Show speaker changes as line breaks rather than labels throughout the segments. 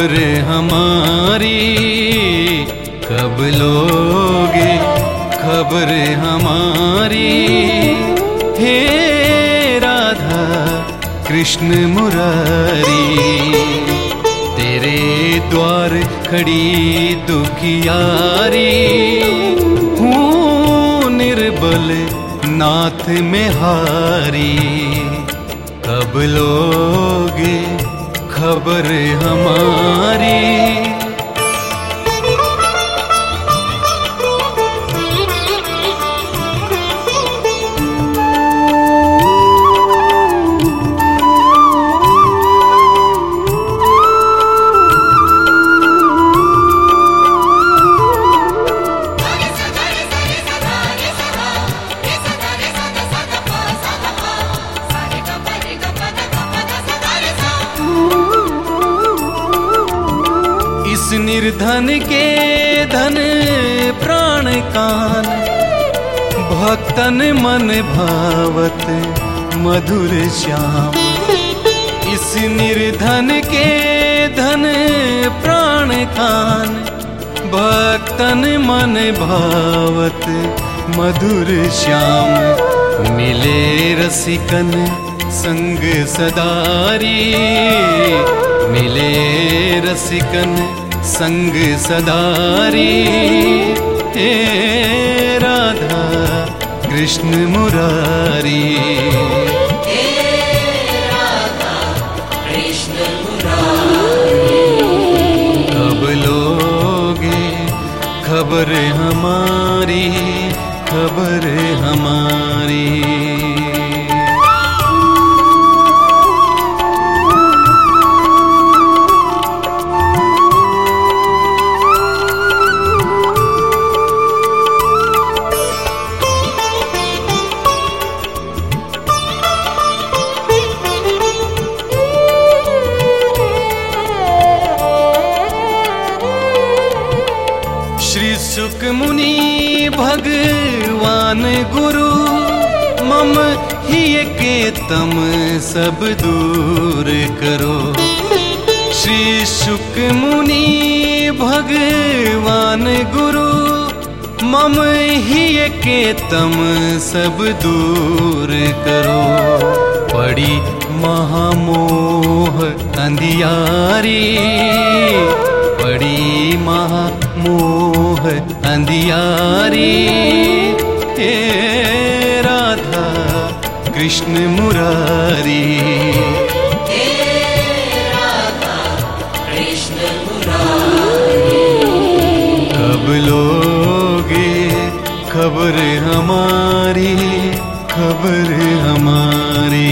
खबर हमारी कब लोगे खबर हमारी। हे राधा कृष्ण मुरारी, तेरे द्वार खड़ी दुखियारी। हूँ निर्बल नाथ में हारी, कब लोगे खबर हमारी। इस निर्धन के धन प्राण कान, भक्तन मन भावत मधुर श्याम। इस निर्धन के धन प्राण कान, भक्तन मन भावत मधुर श्याम। मिले रसिकन संग सदारी, मिले रसिकन संग सदारी। हे राधा कृष्ण मुरारी,
हे राधा कृष्ण मुरारी।
कब लोगे खबर हमारी खबर हमारी। श्री शुक मुनि भगवान गुरु, मम हिय के तम सब दूर करो। श्री शुक मुनि भगवान गुरु, मम हिय के तम सब दूर करो। पड़ी महामोह अंधियारी, पड़ी महामोह अंधियारी। हे राधा कृष्ण मुरारी,
हे राधा कृष्ण मुरारी।
कब लोगे खबर हमारी खबर हमारी।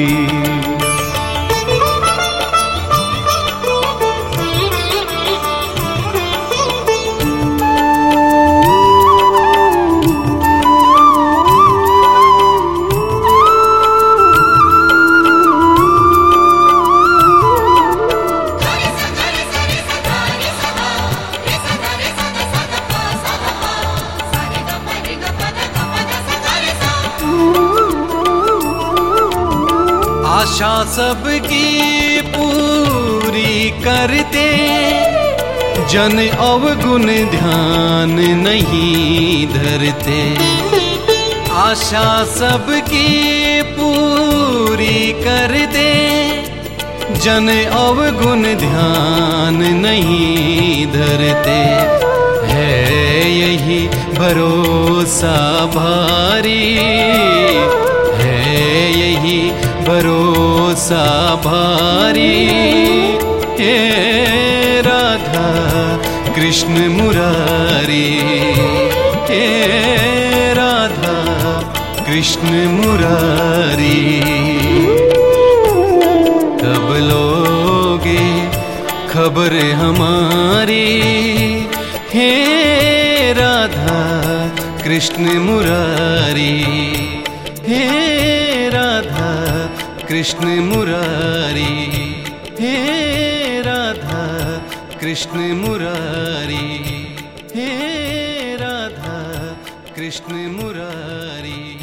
आशा सबकी पूरी करते, जन अवगुण ध्यान नहीं धरते। आशा सबकी पूरी करते, जन अवगुण ध्यान नहीं धरते। है यही भरोसा भारी, है यही भरोसा भारी। हे राधा कृष्ण मुरारी, हे राधा कृष्ण मुरारी। कब लोगे खबर हमारी, हे राधा कृष्ण मुरारी। हे राधा कृष्ण मुरारी, हे राधा कृष्ण मुरारी, हे राधा कृष्ण मुरारी।